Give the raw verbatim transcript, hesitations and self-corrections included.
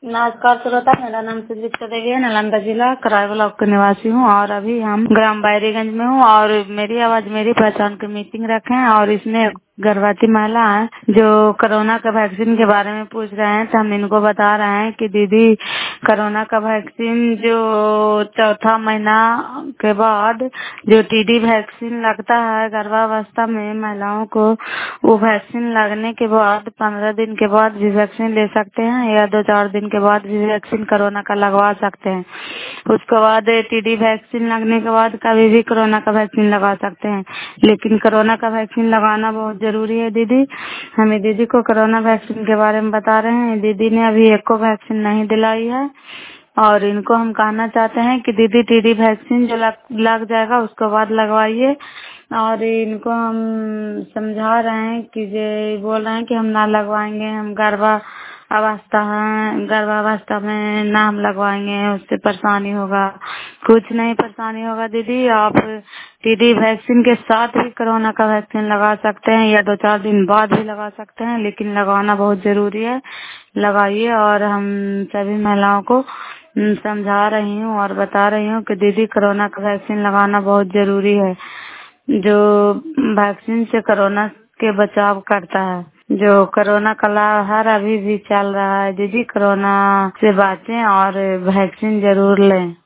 नमस्कार श्रोता, मेरा नाम सुजीता देवी है। नालंदा जिला कराय ब्लॉक के निवासी हूँ और अभी हम ग्राम बैरीगंज में हूँ और मेरी आवाज मेरी पहचान की मीटिंग रखे हैं और इसमें गर्भवती महिला है जो कोरोना का वैक्सीन के बारे में पूछ रहे हैं। तो हम इनको बता रहे हैं कि दीदी, कोरोना का वैक्सीन जो चौथा महीना के बाद जो टीडी वैक्सीन लगता है गर्भावस्था में महिलाओं को, वो वैक्सीन लगने के बाद पंद्रह दिन के बाद भी वैक्सीन ले सकते हैं या दो चार दिन के बाद भी वैक्सीन कोरोना का लगवा सकते हैं। उसके बाद टीडी वैक्सीन लगने के बाद कभी भी कोरोना का वैक्सीन लगा सकते हैं, लेकिन कोरोना का वैक्सीन लगाना बहुत जरूरी है। दीदी, हमें दीदी को कोरोना वैक्सीन के बारे में बता रहे हैं। दीदी ने अभी एक को वैक्सीन नहीं दिलाई है और इनको हम कहना चाहते हैं कि दीदी टीडी वैक्सीन जो लग, लग जाएगा उसके बाद लगवाइए। और इनको हम समझा रहे हैं कि जो बोल रहे हैं कि हम ना लगवाएंगे, हम गर्भा अवस्था है, गर्भावस्था में नाम लगवाएंगे, उससे परेशानी होगा। कुछ नहीं परेशानी होगा दीदी, आप टीडी वैक्सीन के साथ भी कोरोना का वैक्सीन लगा सकते हैं या दो चार दिन बाद भी लगा सकते हैं, लेकिन लगाना बहुत जरूरी है। लगाइए। और हम सभी महिलाओं को समझा रही हूँ और बता रही हूँ कि दीदी, कोरोना का वैक्सीन लगाना बहुत जरूरी है। जो वैक्सीन से कोरोना के बचाव करता है। जो कोरोना का लहर अभी भी चल रहा है दीदी, कोरोना से बचें और वैक्सीन जरूर लें।